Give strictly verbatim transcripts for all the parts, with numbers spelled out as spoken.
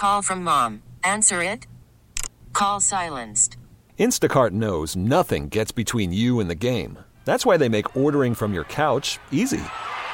Call from mom. Answer it. Call silenced. Instacart knows nothing gets between you and the game. That's why they make ordering from your couch easy.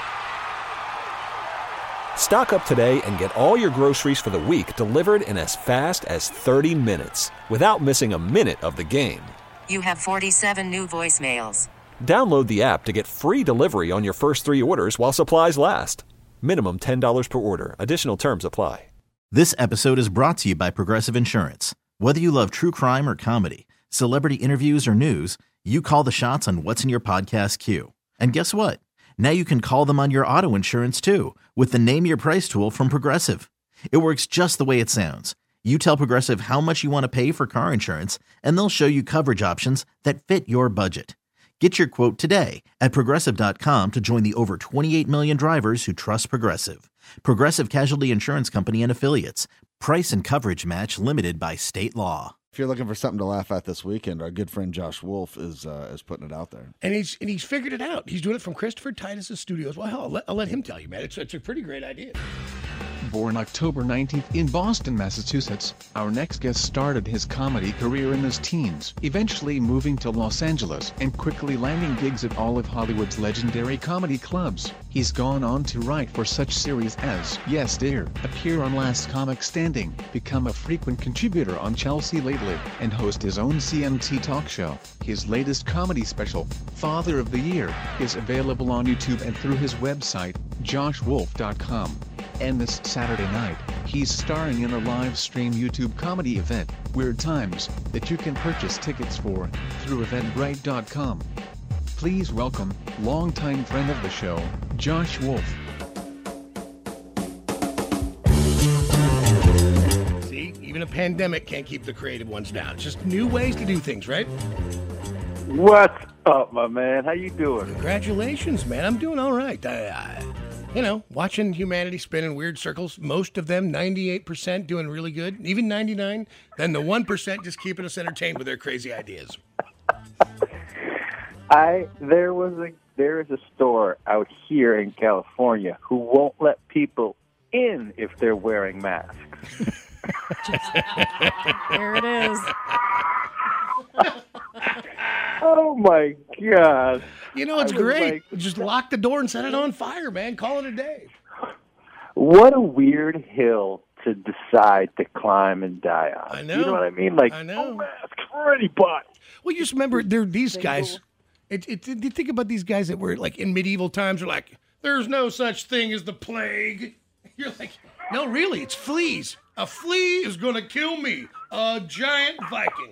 Stock up today and get all your groceries for the week delivered in as fast as thirty minutes without missing a minute of the game. You have forty-seven new voicemails. Download the app to get free delivery on your first three orders while supplies last. Minimum ten dollars per order. Additional terms apply. This episode is brought to you by Progressive Insurance. Whether you love true crime or comedy, celebrity interviews or news, you call the shots on what's in your podcast queue. And guess what? Now you can call them on your auto insurance too with the Name Your Price tool from Progressive. It works just the way it sounds. You tell Progressive how much you want to pay for car insurance, and they'll show you coverage options that fit your budget. Get your quote today at Progressive dot com to join the over twenty-eight million drivers who trust Progressive. Progressive Casualty Insurance Company and Affiliates. Price and coverage match limited by state law. If you're looking for something to laugh at this weekend, our good friend Josh Wolf is uh, is putting it out there. And he's and he's figured it out. He's doing it from Christopher Titus's studios. Well, hell, I'll let, I'll let him tell you, man. It's, it's a pretty great idea. Born October nineteenth in Boston, Massachusetts, our next guest started his comedy career in his teens, eventually moving to Los Angeles and quickly landing gigs at all of Hollywood's legendary comedy clubs. He's gone on to write for such series as Yes Dear, appear on Last Comic Standing, become a frequent contributor on Chelsea Lately, and host his own C M T talk show. His latest comedy special, Father of the Year, is available on YouTube and through his website, josh wolf dot com. And this Saturday night, he's starring in a live stream YouTube comedy event, Weird Times, that you can purchase tickets for through eventbrite dot com. Please welcome, longtime friend of the show, Josh Wolf. See, even a pandemic can't keep the creative ones down. It's just new ways to do things, right? What's up, my man? How you doing? Congratulations, man. I'm doing all right. I, I, you know, watching humanity spin in weird circles, most of them, ninety-eight percent, doing really good, even ninety-nine. Then the one percent just keeping us entertained with their crazy ideas. I there was a there is a store out here in California who won't let people in if they're wearing masks. There it is. Oh my God! You know, it's I was great. like- Just lock the door and set it on fire, man. Call it a day. What a weird hill to decide to climb and die on. I know. You know what I mean? Like, I know. no mask for anybody. Well, you just remember, there these guys. It, it, you think about these guys that were like in medieval times. Are like, there's no such thing as the plague. You're like, no, really, it's fleas. A flea is gonna kill me. A giant Viking.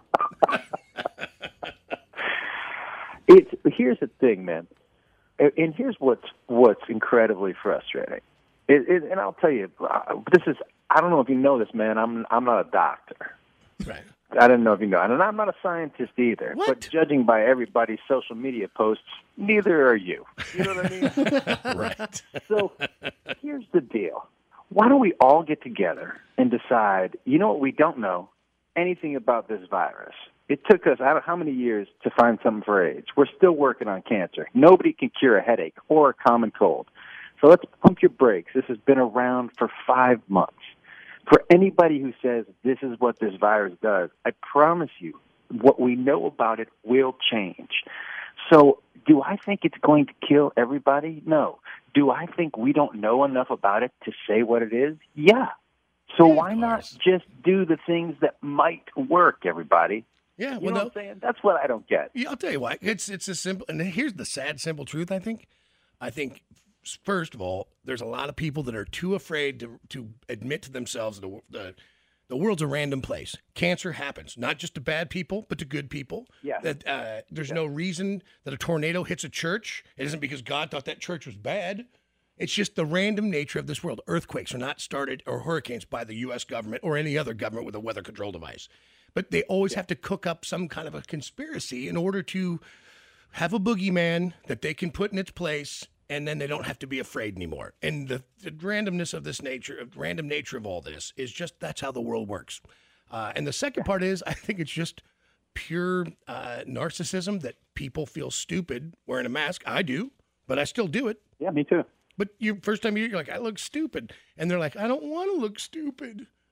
It's here's the thing, man, and and here's what's what's incredibly frustrating. It, it, and I'll tell you, uh, this is I don't know if you know this, man. I'm I'm not a doctor. Right. I don't know if you know, and I'm not a scientist either. What? But judging by everybody's social media posts, neither are you. You know what I mean? Right. So here's the deal. Why don't we all get together and decide, you know what, we don't know anything about this virus. It took us, I don't know how many years to find something for AIDS. We're still working on cancer. Nobody can cure a headache or a common cold. So let's pump your brakes. This has been around for five months. For anybody who says this is what this virus does, I promise you what we know about it will change. So do I think it's going to kill everybody? No. Do I think we don't know enough about it to say what it is? Yeah. So Yeah, why of not course. just do the things that might work, everybody? Yeah. You Well, know no, what I'm saying? That's what I don't get. yeah, I'll tell you why. It's it's a simple. And here's the sad, simple truth. I think. I think. First of all, there's a lot of people that are too afraid to to admit to themselves that the, the the world's a random place. Cancer happens, not just to bad people, but to good people. Yeah. That uh, there's no reason that a tornado hits a church. It isn't because God thought that church was bad. It's just the random nature of this world. Earthquakes are not started, or hurricanes, by the U S government or any other government with a weather control device. But they always have to cook up some kind of a conspiracy in order to have a boogeyman that they can put in its place, and then they don't have to be afraid anymore. And the, the randomness of this nature, of random nature of all this, is just that's how the world works. Uh, and the second part is, I think it's just pure uh, narcissism that people feel stupid wearing a mask. I do, but I still do it. Yeah, me too. But you first time you- you're like, I look stupid, and they're like, I don't want to look stupid.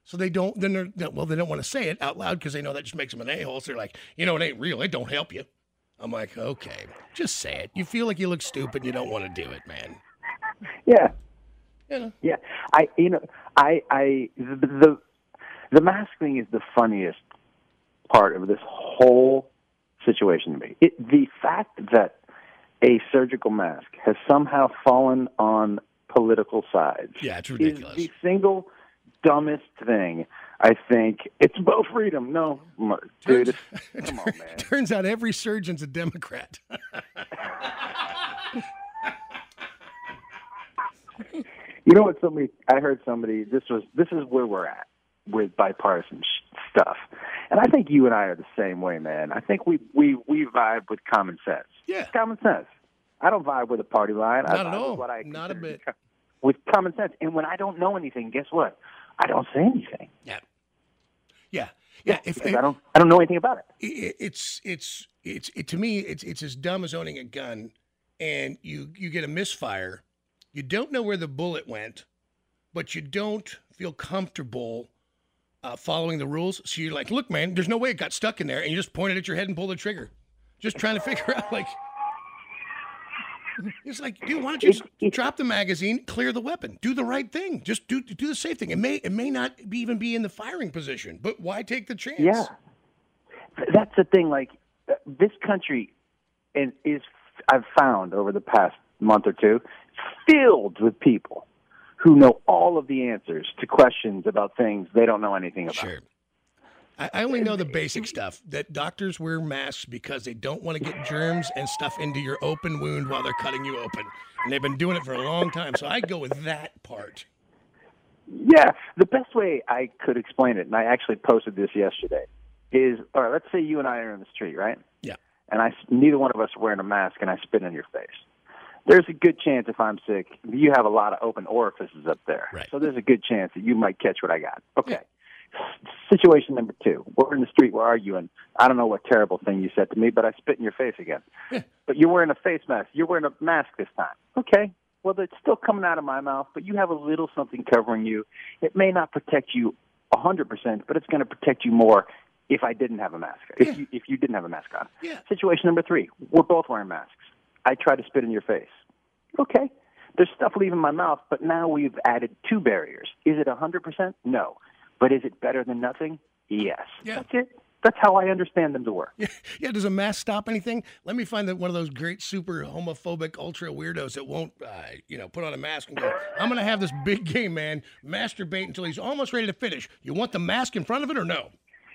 So they don't, then they're, they- well, they don't want to say it out loud because they know that just makes them an a-hole. So they're like, you know, it ain't real. It don't help you. I'm like, okay, just say it. You feel like you look stupid. You don't want to do it, man. Yeah. Yeah. Yeah. I, you know, I, I, the, the, the mask thing is the funniest part of this whole situation to me. It, the fact that a surgical mask has somehow fallen on political sides Yeah, it's ridiculous. is the single dumbest thing. I think it's about freedom. No, m- dude, it's, come on, man. Turns out every surgeon's a Democrat. You know what? Somebody I heard somebody. This was this is where we're at with bipartisan sh- stuff, and I think you and I are the same way, man. I think we we we vibe with common sense. Yeah. It's common sense. I don't vibe with a party line. I Not at vibe all. With what I Not a consider bit. co- With common sense, and when I don't know anything, guess what? I don't say anything. Yeah. Yeah. Yeah. If, Because I don't I don't know anything about it. it, it's it's it's it, to me it's it's as dumb as owning a gun, and you you get a misfire, you don't know where the bullet went, but you don't feel comfortable uh, following the rules. So you're like, look, man, there's no way it got stuck in there, and you just point it at your head and pull the trigger, just trying to figure out like. It's like, dude, why don't you just drop the magazine, clear the weapon, do the right thing, just do do the safe thing. It may it may not be, even be in the firing position, but why take the chance? Yeah, that's the thing. Like uh, this country, and is I've found over the past month or two, filled with people who know all of the answers to questions about things they don't know anything about. Sure. I, I only know the basic stuff, that doctors wear masks because they don't want to get germs and stuff into your open wound while they're cutting you open. And they've been doing it for a long time. So I go with that part. Yeah, the best way I could explain it, and I actually posted this yesterday, is, all right, let's say you and I are in the street, right? Yeah. And I, neither one of us are wearing a mask, and I spit in your face. There's a good chance if I'm sick, you have a lot of open orifices up there. Right. So there's a good chance that you might catch what I got. Okay. Yeah. Situation number two. We're in the street. We're arguing. I don't know what terrible thing you said to me, but I spit in your face again. Yeah. But you're wearing a face mask. You're wearing a mask this time. Okay. Well, it's still coming out of my mouth, but you have a little something covering you. It may not protect you one hundred percent, but it's going to protect you more if I didn't have a mask. If Yeah. you if you didn't have a mask on. Yeah. Situation number three. We're both wearing masks. I try to spit in your face. Okay. There's stuff leaving my mouth, but now we've added two barriers. Is it one hundred percent? No. But is it better than nothing? Yes. Yeah. That's it. That's how I understand them to work. Yeah, yeah. Does a mask stop anything? Let me find that one of those great super homophobic ultra weirdos that won't, uh, you know, put on a mask and go, I'm going to have this big gay man masturbate until he's almost ready to finish. You want the mask in front of it or no?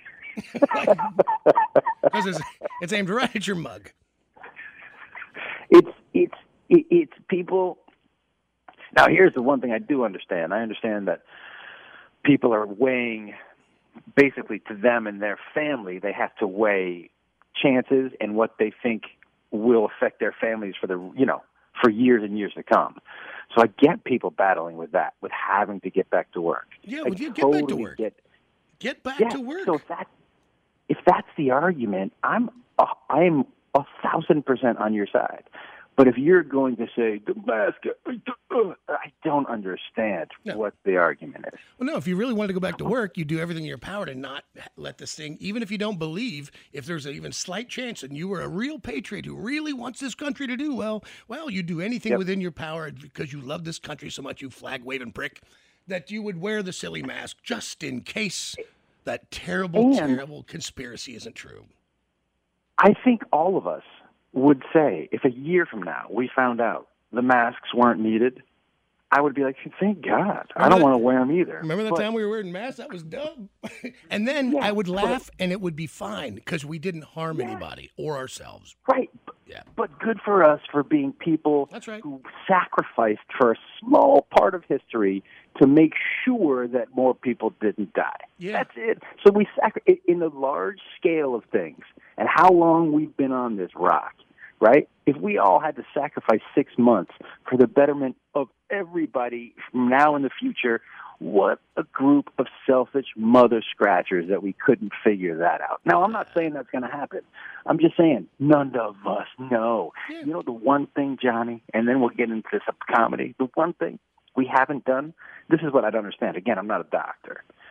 Because it's, it's aimed right at your mug. It's it's it- it's people. Now, here's the one thing I do understand. I understand that people are weighing, basically to them and their family, they have to weigh chances and what they think will affect their families for the, you know, for years and years to come. So I get people battling with that, with having to get back to work. Yeah, I well, you get back to totally work. Get, Get back yeah, to work. So if that, if that's the argument, I'm uh, I'm a thousand percent on your side. But if you're going to say the mask, I don't understand No. what the argument is. Well, no, if you really wanted to go back to work, you do everything in your power to not let this thing, even if you don't believe, if there's an even slight chance and you were a real patriot who really wants this country to do well, well, you do anything Yep. within your power because you love this country so much, you flag-waving prick, that you would wear the silly mask just in case that terrible, And- terrible conspiracy isn't true. I think all of us would say if a year from now we found out the masks weren't needed, I would be like, thank God. I don't that- want to wear them either. Remember that But- time we were wearing masks? That was dumb. And then Yeah, I would but- laugh and it would be fine because we didn't harm anybody or ourselves. Right. Yeah. But good for us for being people That's right. who sacrificed for a small part of history to make sure that more people didn't die. Yeah. That's it. So we sacri- in the large scale of things and how long we've been on this rock, right? If we all had to sacrifice six months for the betterment of everybody from now in the future, what a group of selfish mother scratchers that we couldn't figure that out. Now, I'm not saying that's going to happen. I'm just saying none of us know. Yeah. You know the one thing, Johnny, and then we'll get into some comedy. The one thing we haven't done, this is what I don't understand. Again, I'm not a doctor.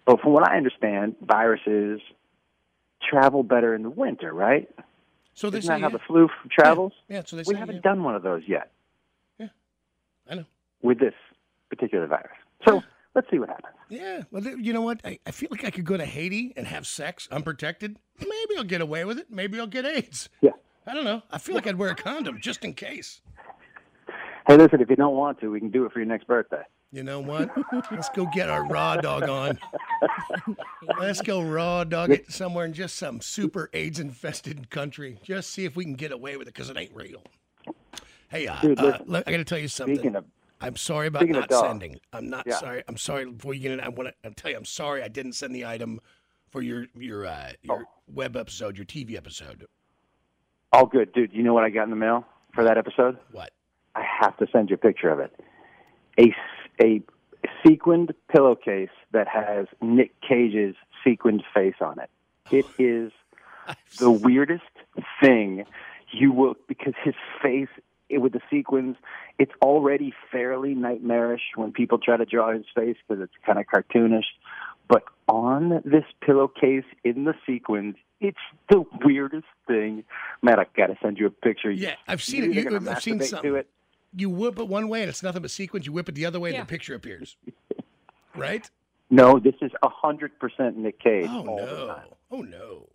But from what I understand, viruses travel better in the winter, right? So they Isn't say, that how yeah. the flu f- travels? Yeah, yeah, so they we say, haven't yeah. done one of those yet. Yeah, I know. With this particular virus. So let's see what happens. Yeah, well, th- you know what? I, I feel like I could go to Haiti and have sex unprotected. Maybe I'll get away with it. Maybe I'll get AIDS. Yeah. I don't know. I feel like I'd wear a condom just in case. Hey, listen, if you don't want to, we can do it for your next birthday. You know what? Let's go get our raw dog on. Let's go raw dog it somewhere in just some super AIDS-infested country. Just see if we can get away with it, because it ain't real. Hey, uh, Dude, uh, listen, look, I got to tell you something. Speaking of, I'm sorry about speaking of not dog. sending. I'm not Yeah. sorry. I'm sorry. Before you get in, I want to tell you, I'm sorry I didn't send the item for your your uh, your Oh. web episode, your T V episode. all good. Dude, you know what I got in the mail for that episode? What? I have to send you a picture of it. A, a sequined pillowcase that has Nick Cage's sequined face on it. It is the weirdest thing you will, because his face it, with the sequins, it's already fairly nightmarish when people try to draw his face because it's kind of cartoonish. But on this pillowcase in the sequins, it's the weirdest thing. Man, I gotta send you a picture. Yeah, I've seen You're it. either You, gonna I've seen masturbate something. to it. You whip it one way and it's nothing but sequins. You whip it the other way Yeah. and the picture appears. Right? No, this is a hundred percent Nick Cage. Oh all the no! time. Oh no!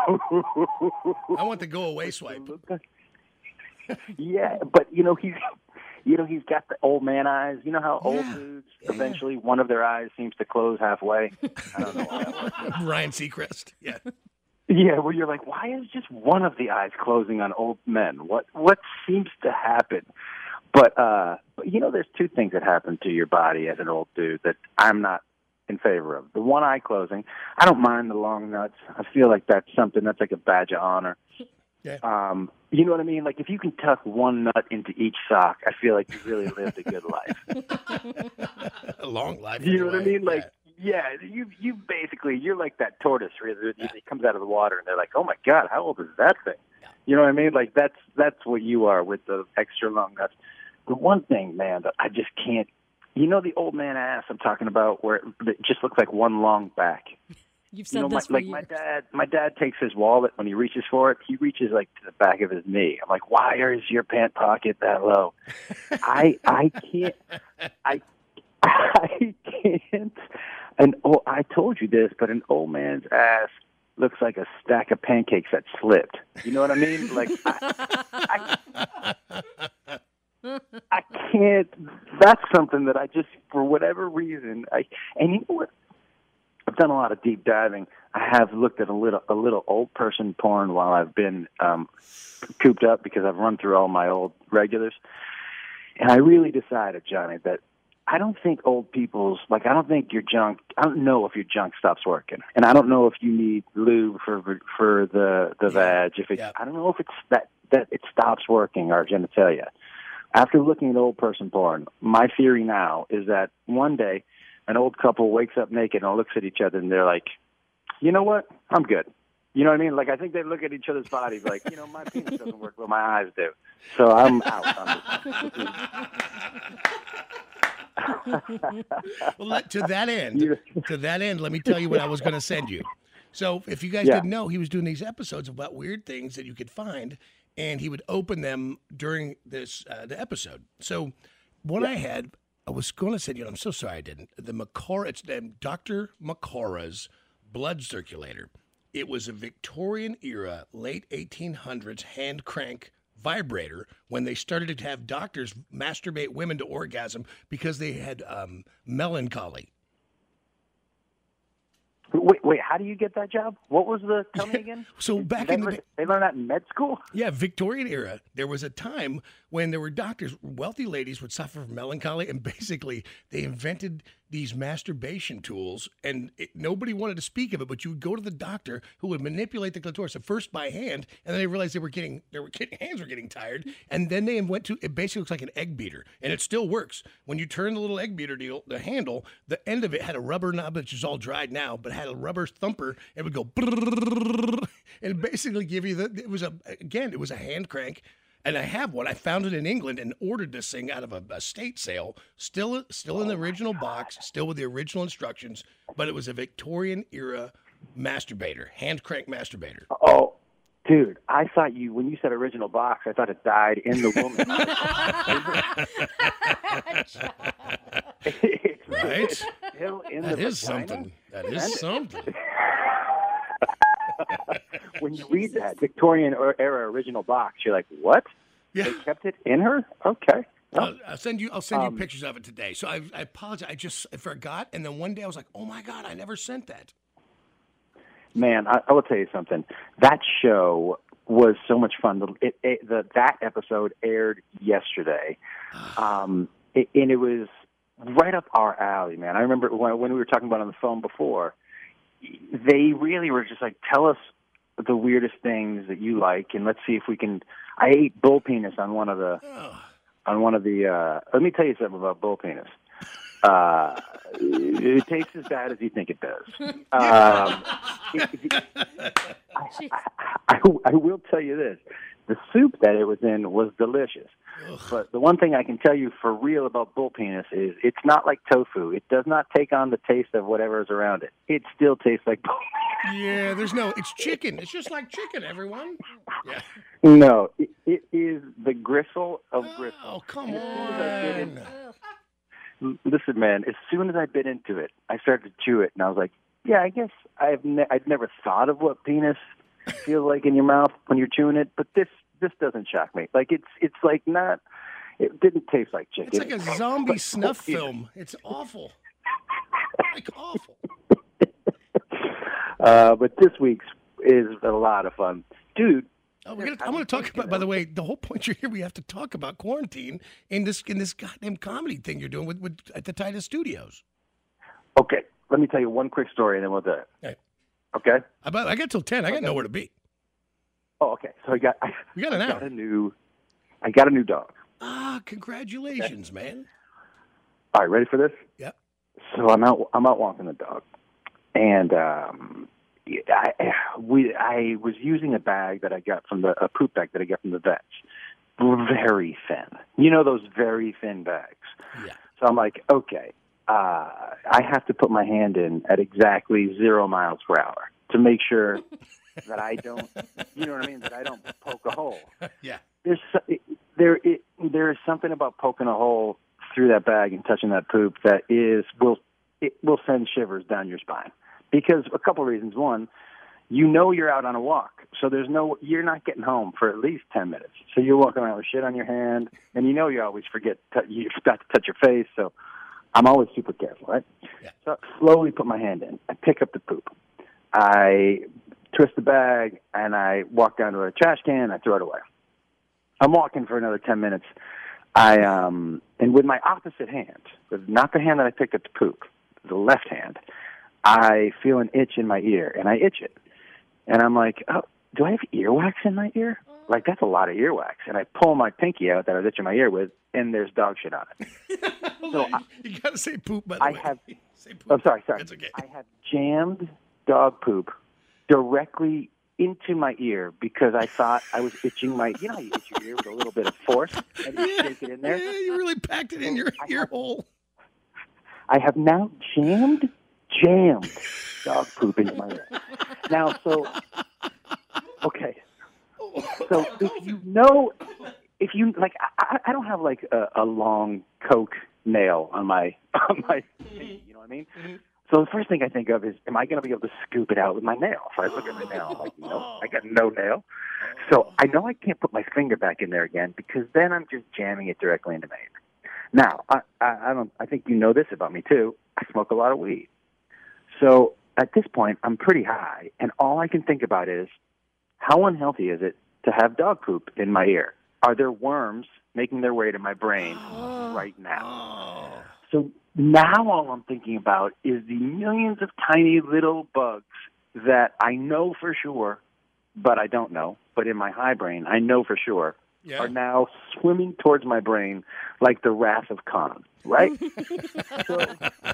Oh. I want the go away swipe. Yeah, but you know he's, you know he's got the old man eyes. You know how old Yeah. dudes eventually one of their eyes seems to close halfway. I don't know why that works. Ryan Seacrest. Yeah. Yeah, well, you're like, why is just one of the eyes closing on old men? What what seems to happen? But uh, but you know, there's two things that happen to your body as an old dude that I'm not in favor of. The one eye closing, I don't mind the long nuts. I feel like that's something that's like a badge of honor. Yeah. Um, you know what I mean? Like if you can tuck one nut into each sock, I feel like you really lived a good life. A long life. You know what I anyway. mean? Like, yeah, you you basically you're like that tortoise where it Yeah. it comes out of the water and they're like, oh my god, how old is that thing? You know what I mean? Like that's that's what you are with the extra long nuts. The one thing, man, that I just can't. You know the old man ass I'm talking about, where it just looks like one long back. You've said You know, my, this for like years. my dad, my dad takes his wallet when he reaches for it. He reaches like to the back of his knee. I'm like, why is your pant pocket that low? I I can't. I I can't. And oh, I told you this, but an old man's ass looks like a stack of pancakes that slipped. You know what I mean? Like I, I, I can't. That's something that I just, for whatever reason, I. And you know what? I've done a lot of deep diving. I have looked at a little a little old person porn while I've been um, cooped up because I've run through all my old regulars. And I really decided, Johnny, that I don't think old people's, like, I don't think your junk, I don't know if your junk stops working. And I don't know if you need lube for for the, the Yeah. vag. If it, Yeah. I don't know if it's that, that it stops working, our genitalia. After looking at old person porn, my theory now is that one day an old couple wakes up naked and looks at each other and they're like, you know what? I'm good. You know what I mean? Like, I think they look at each other's bodies like, you know, my penis doesn't work, but my eyes do. So I'm out on this. Well, let- to that end, You- to that end, let me tell you what I was going to send you. So, if you guys Yeah. didn't know, he was doing these episodes about weird things that you could find, and he would open them during this uh, the episode. So, what I had, I was going to send you. And I'm so sorry I didn't. The Macora, it's named Doctor Macora's blood circulator. It was a Victorian era, late eighteen hundreds hand crank vibrator when they started to have doctors masturbate women to orgasm because they had um, melancholy. Wait, wait, how do you get that job? What was the, tell me again? So back they, in the learn, day, they learned that in med school? yeah, Victorian era, there was a time when there were doctors, wealthy ladies would suffer from melancholy, and basically they invented these masturbation tools, and it, nobody wanted to speak of it, but you would go to the doctor who would manipulate the clitoris at first by hand, and then they realized they were getting, their hands were getting tired, and then they went to, it basically looks like an egg beater, and it still works. When you turn the little egg beater deal, the handle, the end of it had a rubber knob, which is all dried now, but had a rubber thumper, and it would go, and basically give you the, it was a, again, it was a hand crank, And I have one. I found it in England and ordered this thing out of a estate sale. Still, still in the original box, still with the original instructions, but it was a Victorian era masturbator, hand crank masturbator. Oh, dude, I thought you, when you said original box, I thought it died in the woman. It's Right? still in That the is vagina? something. That is something. When you read that Victorian era original box, you're like, what? Yeah. They kept it in her? Okay. Well, I'll, I'll send you. I'll send you Um, pictures of it today. So I, I apologize. I just I forgot, and then one day I was like, "Oh my god, I never sent that." man, I, I will tell you something. That show was so much fun. The, it, it, the, that episode aired yesterday, um, it, and it was right up our alley, man. I remember when, when we were talking about it on the phone before, they really were just like, tell us the weirdest things that you like, and let's see if we can. I ate bull penis on one of the on one of the. Uh, let me tell you something about bull penis. Uh, it tastes as bad as you think it does. Um, it, it, I, I, I, I will tell you this: the soup that it was in was delicious. But the one thing I can tell you for real about bull penis is it's not like tofu. It does not take on the taste of whatever is around it. It still tastes like bull penis. Yeah, there's no. It's chicken. It's just like chicken. Everyone. Yeah. No, it, it is the gristle of gristle. Oh, come As soon as I bit on. in- Listen, man, as soon as I bit into it, I started to chew it, and I was like, yeah, I guess I've ne- I'd never thought of what penis feels like in your mouth when you're chewing it, but this this doesn't shock me. Like, it's it's like not, it didn't taste like chicken. It's like a zombie But- snuff film. It's awful. Like awful. Uh, but this week's is a lot of fun. Dude, Oh, we're gonna, I want to talk about. By the way, the whole point you're here, we have to talk about quarantine in this in this goddamn comedy thing you're doing with, with at the Titus Studios. okay, let me tell you one quick story, and then we'll do it. Hey. Okay? About I got till ten. I got nowhere to be. Oh, okay. So I got, I, We got an I hour. got a new, I got a new dog. Ah, congratulations, man. All right, ready for this? Yep. So I'm out. I'm out walking the dog, and um, I we I was using a bag that I got from the a poop bag that I got from the vets. Very thin. You know those very thin bags. Yeah. So I'm like, okay, uh, I have to put my hand in at exactly zero miles per hour to make sure that I don't. You know what I mean? That I don't poke a hole. Yeah. There's so- there it, there is something about poking a hole through that bag and touching that poop that is will it will send shivers down your spine because a couple of reasons. One, you know you're out on a walk, so there's no you're not getting home for at least ten minutes. So you're walking around with shit on your hand, and you know you always forget to, you forgot to touch your face. So I'm always super careful, right? Yeah. So I slowly put my hand in. I pick up the poop. I twist the bag and I walk down to a trash can. I throw it away. I'm walking for another ten minutes. I um and with my opposite hand, with not the hand that I picked up the poop, the left hand, I feel an itch in my ear and I itch it. And I'm like, oh, do I have earwax in my ear? Like that's a lot of earwax. And I pull my pinky out that I was itching my ear with, and there's dog shit on it. So I, you gotta say poop, by the I way. have. Say poop. Oh, sorry, sorry. That's okay. I have jammed dog poop directly into my ear because I thought I was itching my. You know how you itch your ear with a little bit of force and you shake it in there. Yeah, you really packed it in your I ear have- hole. I have now jammed, jammed dog poop into my ear. Now, so okay. So if you know, if you like, I, I don't have like a, a long Coke nail on my on my. Pinky, you know what I mean? So the first thing I think of is, am I going to be able to scoop it out with my nail? So I look at my nail, I'm like, no, I got no nail. So I know I can't put my finger back in there again because then I'm just jamming it directly into my ear. Now, I, I, I don't. I think you know this about me too. I smoke a lot of weed. So at this point, I'm pretty high, and all I can think about is, how unhealthy is it to have dog poop in my ear? Are there worms making their way to my brain right now? So now all I'm thinking about is the millions of tiny little bugs that I know for sure, but I don't know. But in my high brain, I know for sure, Yeah. are now swimming towards my brain like the wrath of Khan, right? so,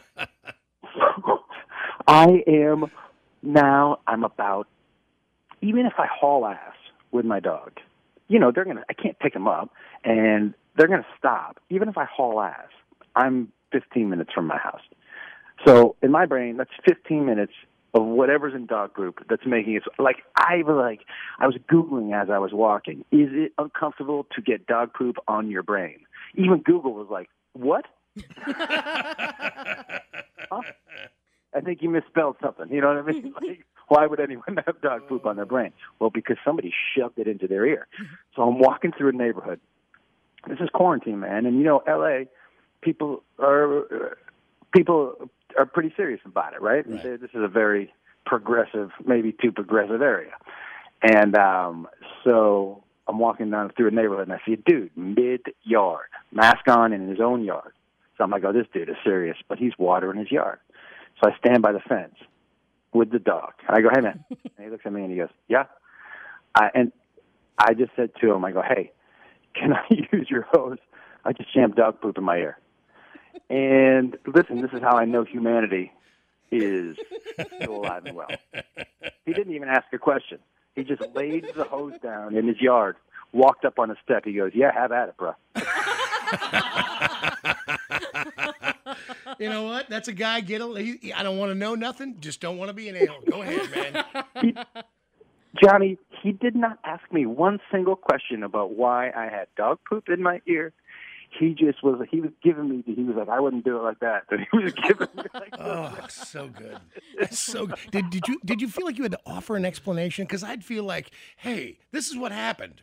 I am now, I'm about, even if I haul ass with my dog, you know, they're going to, I can't pick them up, and they're going to stop. Even if I haul ass, I'm fifteen minutes from my house. So in my brain, that's fifteen minutes of whatever's in dog poop that's making it, like, I was like, I was Googling as I was walking, is it uncomfortable to get dog poop on your brain? Even Google was like, what? Huh? I think you misspelled something. You know what I mean? Like, why would anyone have dog poop on their brain? Well, because somebody shoved it into their ear. So I'm walking through a neighborhood. This is quarantine, man, and you know, L A people are uh, people are pretty serious about it, right? Right. This is a very progressive, maybe too progressive area, and um, so I'm walking down through a neighborhood, and I see a dude mid-yard, mask on in his own yard. So I'm like, oh, this dude is serious, but he's watering his yard. So I stand by the fence with the dog. And I go, hey, man. And he looks at me and he goes, yeah. I, and I just said to him, I go, hey, can I use your hose? I just jammed dog poop in my ear. And listen, this is how I know humanity is still alive and well. He didn't even ask a question. He just laid the hose down in his yard, walked up on a step. He goes, yeah, have at it, bro. You know what? That's a guy. Get a. He, I don't want to know nothing. Just don't want to be an a-hole. Go ahead, man. He, Johnny, he did not ask me one single question about why I had dog poop in my ear. He just was. He was giving me. He was like, I wouldn't do it like that. But he was giving me like. Oh, so good. That's so good. Did did you did you feel like you had to offer an explanation? Because I'd feel like, hey, this is what happened.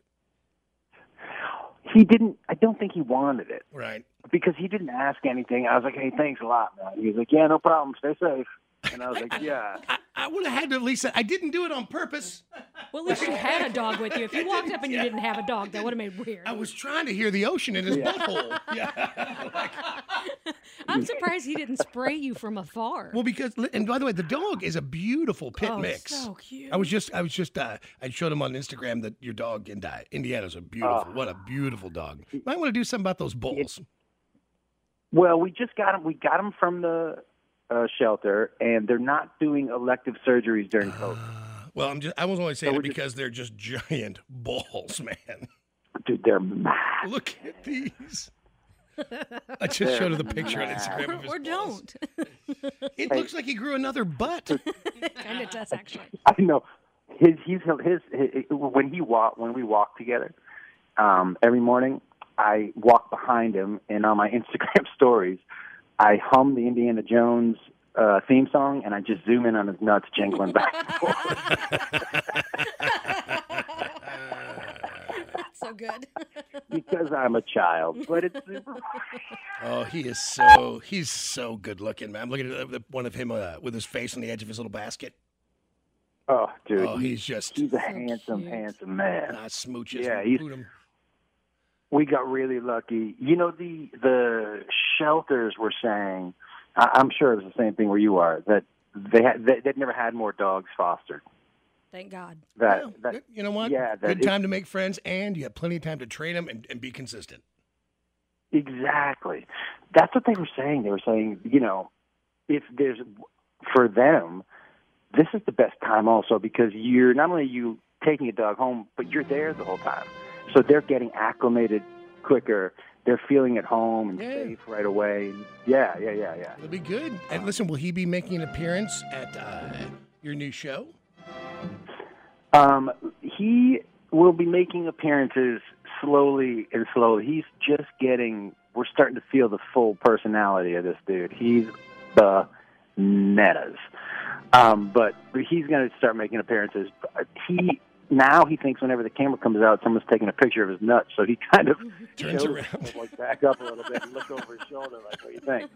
He didn't. I don't think he wanted it. Right. Because he didn't ask anything. I was like, hey, thanks a lot, man. He was like, yeah, no problem. Stay safe. And I was like, yeah. I, I would have had to at least say, I didn't do it on purpose. Well, at least you had a dog with you. If you walked up and you didn't have a dog, that would have made weird. I was trying to hear the ocean in his Yeah. butthole. Yeah. Like, I'm surprised he didn't spray you from afar. well, because, and by the way, the dog is a beautiful pit oh, mix. so cute. I was just, I was just, uh, I showed him on Instagram that your dog in uh, Indiana's a beautiful, what a beautiful dog. Might want to do something about those bulls. Well, we just got him. We got him from the uh, shelter, and they're not doing elective surgeries during COVID. Well, I'm just, I was only saying So it we're just- because they're just giant balls, man. Dude, they're mad. Look at these. I just showed her the picture on Instagram of his or balls. don't. It looks like he grew another butt. Kind of does, actually. I know. His, he's his, his when he walk when we walk together um, every morning. I walk behind him, and on my Instagram stories, I hum the Indiana Jones uh, theme song, and I just zoom in on his nuts jingling back and forth. So good. Because I'm a child, but it's super. Oh, he is so he's so good looking, man. I'm looking at the- one of him uh, with his face on the edge of his little basket. Oh, dude, Oh, he's just he's a handsome, cute. handsome man. uh, smooches. Yeah, and he's- boot him. We got really lucky. You know, the the shelters were saying, I, I'm sure it was the same thing where you are, that they had they, they'd never had more dogs fostered. Thank God. That Well, that good- you know what? yeah, that good it- time to make friends, and you have plenty of time to train them and, and be consistent. exactly. That's what they were saying. They were saying, you know, if there's for them, this is the best time also because you're not only you taking a dog home, but you're there the whole time. So they're getting acclimated quicker. They're feeling at home and Yeah. safe right away. Yeah, yeah, yeah, yeah. It'll be good. And listen, will he be making an appearance at uh, your new show? Um, he will be making appearances slowly and slowly. He's just getting, we're starting to feel the full personality of this dude. He's the metas. Um, but he's going to start making appearances. He Now he thinks whenever the camera comes out, someone's taking a picture of his nuts. So he kind of Turns shows around. himself, like back up a little bit and look over his shoulder like, what do you think?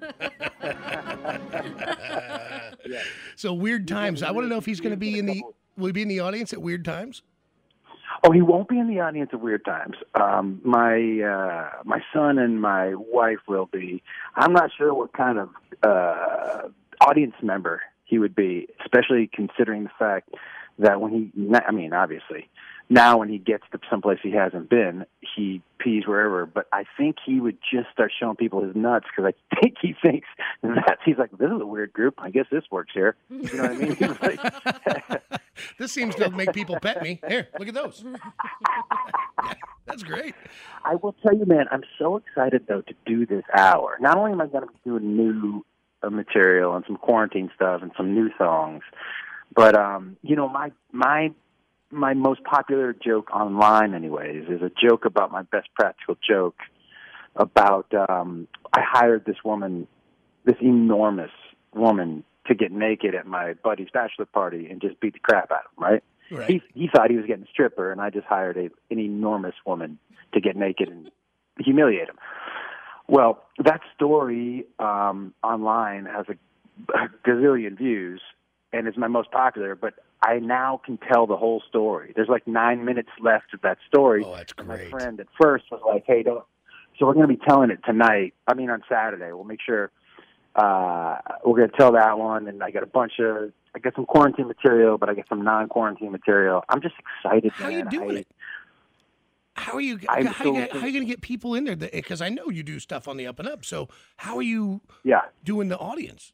Yeah. So Weird Times. I want to know if he's going to be in the. Will he be in the audience at Weird Times? Oh, he won't be in the audience at Weird Times. Um, my uh, my son and my wife will be. I'm not sure what kind of uh, audience member he would be, especially considering the fact that when he, I mean, obviously, now when he gets to someplace he hasn't been, he pees wherever. But I think he would just start showing people his nuts because I think he thinks that he's like, this is a weird group. I guess this works here. You know what I mean? He's like, This seems to make people pet me. Here, look at those. Yeah, that's great. I will tell you, man, I'm so excited, though, to do this hour. Not only am I going to be doing new uh, material and some quarantine stuff and some new songs, but, um, you know, my my my most popular joke online, anyways, is a joke about my best practical joke about um, I hired this woman, this enormous woman, to get naked at my buddy's bachelor party and just beat the crap out of him, right? Right. He, he thought he was getting a stripper, and I just hired a, an enormous woman to get naked and humiliate him. Well, that story um, online has a, a gazillion views, and is my most popular, but I now can tell the whole story. There's like nine minutes left of that story. Oh, that's and great. my friend at first was like, hey, don't. So we're going to be telling it tonight. I mean, on Saturday. We'll make sure uh, we're going to tell that one, and I got a bunch of, I got some quarantine material, but I got some non-quarantine material. I'm just excited, How are man. you doing I, it? How are you? I'm How, so- you how are you going to get people in there? Because I know you do stuff on the up and up. So how are you yeah. doing the audience?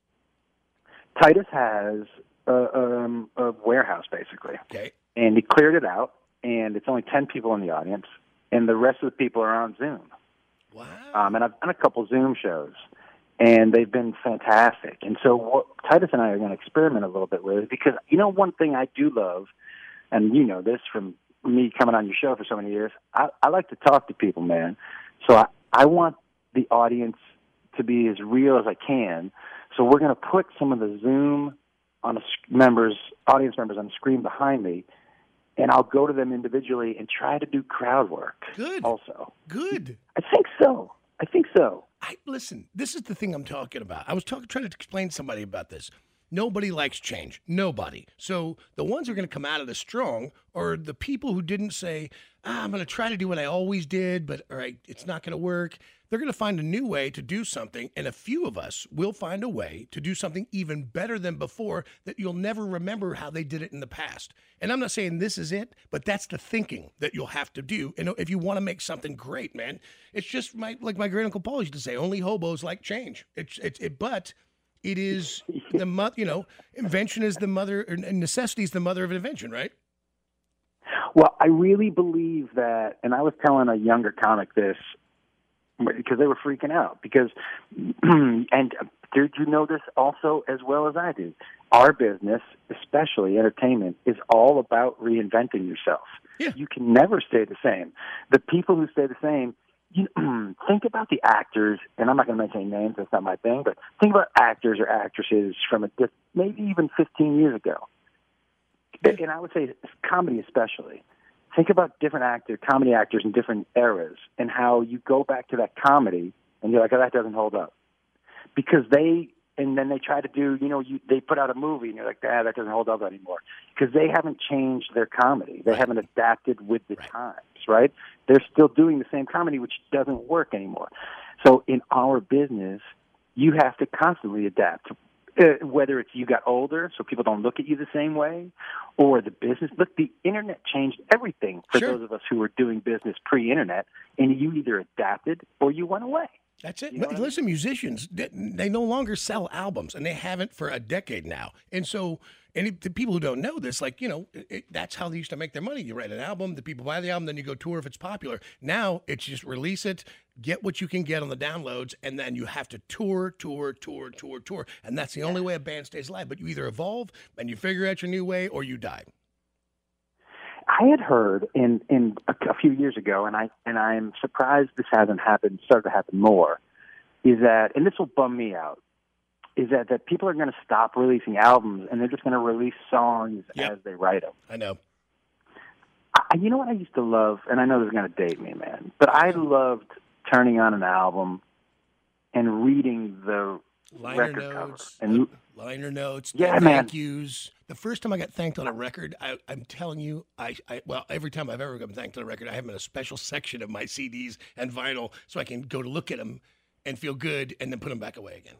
Titus has a, um, a warehouse, basically. Okay. And he cleared it out, and it's only ten people in the audience, and the rest of the people are on Zoom. Wow. Um, and I've done a couple Zoom shows, and they've been fantastic. And so what Titus and I are going to experiment a little bit with, because, you know, one thing I do love, and you know this from me coming on your show for so many years, I, I like to talk to people, man. So I, I want the audience to be as real as I can. So we're going to put some of the Zoom on a members, audience members on the screen behind me, and I'll go to them individually and try to do crowd work. Good. Also, Good. I think so. I think so. I listen. This is the thing I'm talking about. I was talking, trying to explain to somebody about this. Nobody likes change. Nobody. So the ones who are going to come out of this strong are the people who didn't say, ah, I'm going to try to do what I always did, but all right, it's not going to work. They're going to find a new way to do something, and a few of us will find a way to do something even better than before that you'll never remember how they did it in the past. And I'm not saying this is it, but that's the thinking that you'll have to do. And if you want to make something great, man, it's just my, like my great uncle Paul used to say, only hobos like change. It's it's it, but it is the mo- you know, invention is the mother, and necessity is the mother of invention, right? Well, I really believe that, and I was telling a younger comic this because they were freaking out. Because, and did you know this also as well as I do? Our business, especially entertainment, is all about reinventing yourself. Yeah. You can never stay the same. The people who stay the same, you think about the actors, and I'm not going to mention any names, that's not my thing, but think about actors or actresses from a diff- maybe even fifteen years ago. And I would say comedy especially. Think about different actor, comedy actors in different eras, and how you go back to that comedy, and you're like, oh, that doesn't hold up. Because they, and then they try to do, you know, you, they put out a movie, and you're like, ah, that doesn't hold up anymore. Because they haven't changed their comedy. They haven't adapted with the Right. times, right? They're still doing the same comedy, which doesn't work anymore. So in our business, you have to constantly adapt. Uh, whether it's you got older, so people don't look at you the same way, or the business. Look, the internet changed everything for Sure. those of us who were doing business pre-internet, and you either adapted or you went away. That's it. You know But what I listen, musicians, they, they no longer sell albums, and they haven't for a decade now. And so, any the people who don't know this, like, you know, it, it, that's how they used to make their money. You write an album, the people buy the album, then you go tour if it's popular. Now, it's just release it, get what you can get on the downloads, and then you have to tour, tour, tour, tour, tour. And that's the only way a band stays alive. But you either evolve and you figure out your new way, or you die. I had heard in in a, a few years ago, and I and I'm surprised this hasn't happened, started to happen more. Is that, and this will bum me out, is that that people are going to stop releasing albums and they're just going to release songs Yep. as they write them. I know. I, you know what I used to love, and I know this is going to date me, man, but I loved turning on an album and reading the Liner record notes, cover. And liner notes, Yeah, thank man. yous. The first time I got thanked on a record, I, I'm telling you, I, I well, every time I've ever gotten thanked on a record, I have them in a special section of my C Ds and vinyl, so I can go to look at them and feel good, and then put them back away again.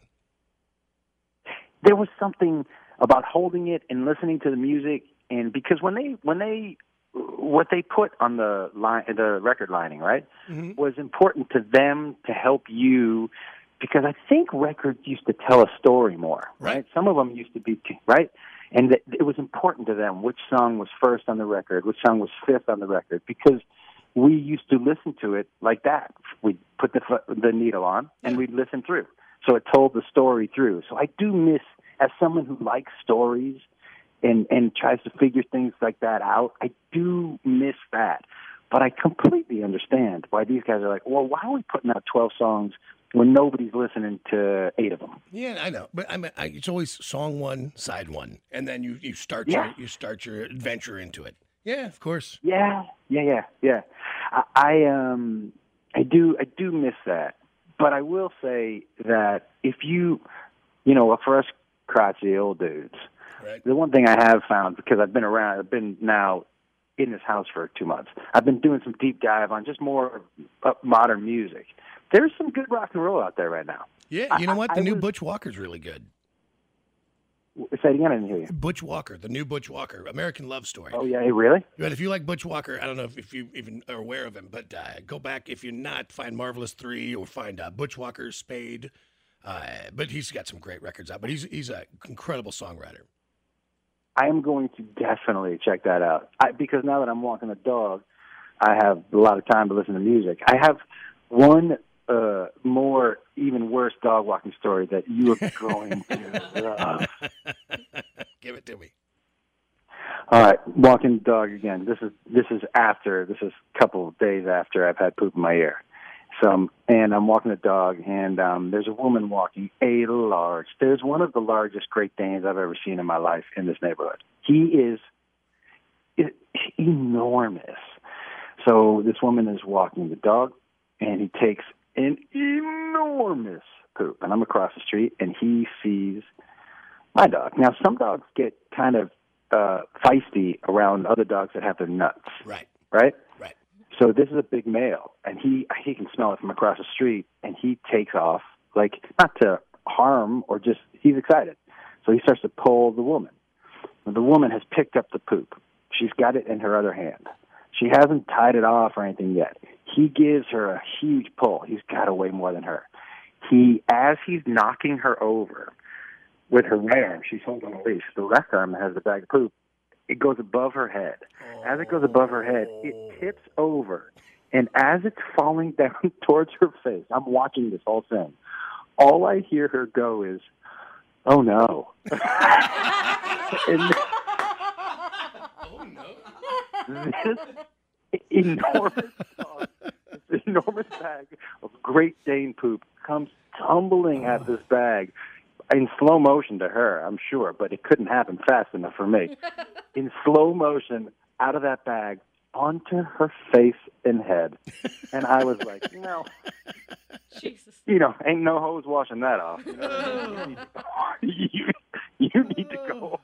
there was something about holding it and listening to the music, and because when they when they what they put on the line, the record lining, right, Mhm. was important to them to help you, because I think records used to tell a story more, right? Right. Some of them used to be, right? And th- it was important to them which song was first on the record, which song was fifth on the record, because we used to listen to it like that. We'd put the the needle on, and we'd listen through. So it told the story through. So I do miss, as someone who likes stories and, and tries to figure things like that out, I do miss that. But I completely understand why these guys are like, well, why are we putting out twelve songs when nobody's listening to eight of them? Yeah, I know, but I mean, I, it's always song one, side one, and then you, you start Yeah. your you start your adventure into it. Yeah, of course. Yeah, yeah, yeah, yeah. I, I um, I do, I do miss that. But I will say that if you, you know, for us crotchety old dudes, Right. the one thing I have found, because I've been around, I've been now in this house for two months. I've been doing some deep dive on just more uh, modern music. There's some good rock and roll out there right now. Yeah, you know what? I- The I new was- Butch Walker's really good. Say it again, I didn't hear you. Butch Walker, the new Butch Walker, American Love Story. Oh, yeah, really? But if you like Butch Walker, I don't know if, if you even are aware of him, but uh, go back, if you're not, find Marvelous three or find uh, Butch Walker's Spade. Uh, but he's got some great records out, but he's he's an incredible songwriter. I am going to definitely check that out. I, because now that I'm walking a dog, I have a lot of time to listen to music. I have one uh, more, even worse dog walking story that you are going to love. Give it to me. All right, walking the dog again. This is this is after this is a couple of days after I've had poop in my ear. So, um, and I'm walking the dog, and um, there's a woman walking a large. There's one of the largest Great Danes I've ever seen in my life in this neighborhood. He is, is enormous. So this woman is walking the dog, and he takes an enormous poop, and I'm across the street, and he sees my dog. Now, some dogs get kind of uh, feisty around other dogs that have their nuts. Right. Right? Right. So this is a big male, and he he can smell it from across the street, and he takes off, like, not to harm or just, he's excited. So he starts to pull the woman. The woman has picked up the poop. She's got it in her other hand. She hasn't tied it off or anything yet. He gives her a huge pull. He's got way more than her. He, as he's knocking her over with her right arm, she's holding a leash. The left arm has the bag of poop. It goes above her head. As it goes above her head, it tips over. And as it's falling down towards her face, I'm watching this whole thing. All I hear her go is, "Oh no." and Oh, no. this enormous dog, this enormous bag of Great Dane poop comes tumbling out of this bag in slow motion to her, I'm sure, but it couldn't happen fast enough for me. In slow motion, out of that bag, onto her face and head. And I was like, you know, Jesus. you know, ain't no hose washing that off. You know, you, need to, you, you need to go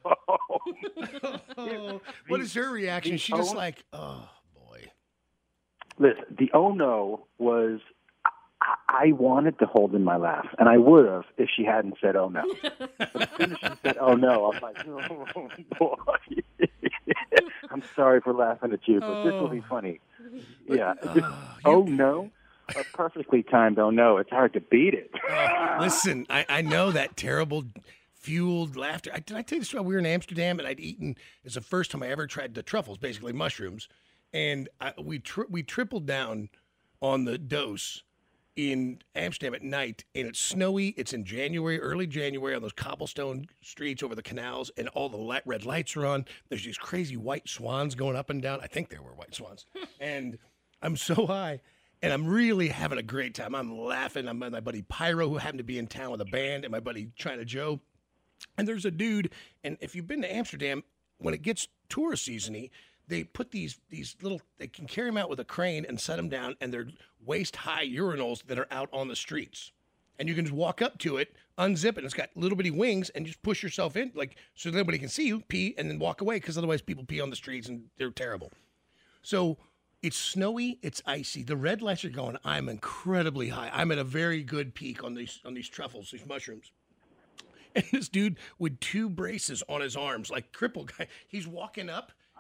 home. Oh, what is her reaction? She just like, oh, boy. Listen, the oh no was, I, I wanted to hold in my laugh, and I would have if she hadn't said oh no. But as soon as she said oh no, I'm like, oh boy. I'm sorry for laughing at you, but this will be funny. Yeah. Just, oh no, a perfectly timed oh no. It's hard to beat it. Uh, listen, I, I know that terrible fueled laughter. I, did I tell you this story? We were in Amsterdam, and I'd eaten, it's the first time I ever tried the truffles, basically mushrooms. And I, we tri- we tripled down on the dose in Amsterdam at night, and it's snowy. It's in January, early January, on those cobblestone streets over the canals, and all the light, red lights are on. There's these crazy white swans going up and down. I think there were white swans. And I'm so high, and I'm really having a great time. I'm laughing. I'm with my buddy Pyro, who happened to be in town with a band, and my buddy China Joe. And there's a dude, and if you've been to Amsterdam, when it gets tourist season-y, they put these these little, they can carry them out with a crane and set them down, and they're waist-high urinals that are out on the streets. And you can just walk up to it, unzip it, and it's got little bitty wings, and just push yourself in, like, so nobody can see you, pee, and then walk away, because otherwise people pee on the streets, and they're terrible. So it's snowy, it's icy. The red lights are going. I'm incredibly high. I'm at a very good peak on these on these truffles, these mushrooms. And this dude with two braces on his arms, like crippled guy, he's walking up,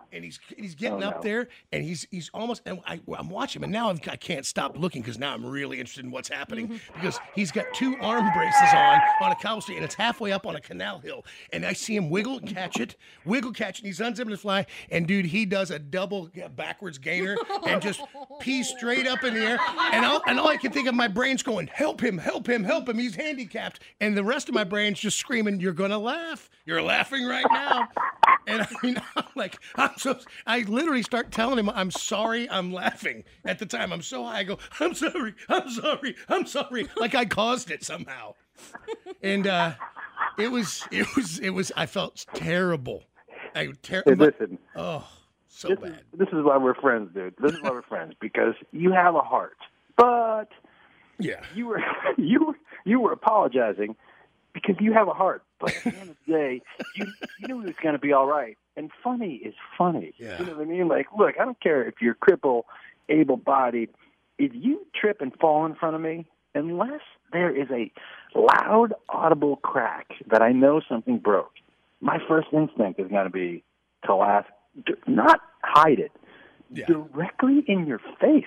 And he's he's getting Oh, up no. there, and he's he's almost. And I, I'm watching him, and now I've, I can't stop looking because now I'm really interested in what's happening because he's got two arm braces on on a cobblestone, and it's halfway up on a canal hill, and I see him wiggle and catch it, wiggle catch it, and he's unzipping his fly, and dude, he does a double backwards gainer and just pees straight up in the air, and all and all I can think of, my brain's going, help him, help him, help him, he's handicapped, and the rest of my brain's just screaming, you're gonna laugh, you're laughing right now. And I mean, I'm like, I'm so, I literally start telling him, I'm sorry, I'm laughing. At the time, I'm so high, I go, I'm sorry, I'm sorry, I'm sorry. Like I caused it somehow. And uh, it was, it was, it was, I felt terrible. I, ter- Hey, listen, oh, so this bad. is, this is why we're friends, dude. This is why we're friends, because you have a heart. But Yeah. you were you were you were apologizing because you have a heart. But at the end of the day, you you knew it was going to be all right. And funny is funny. Yeah. You know what I mean? Like, look, I don't care if you're crippled, able-bodied. If you trip and fall in front of me, unless there is a loud, audible crack that I know something broke, my first instinct is going to be to laugh, d- not hide it, Yeah. directly in your face.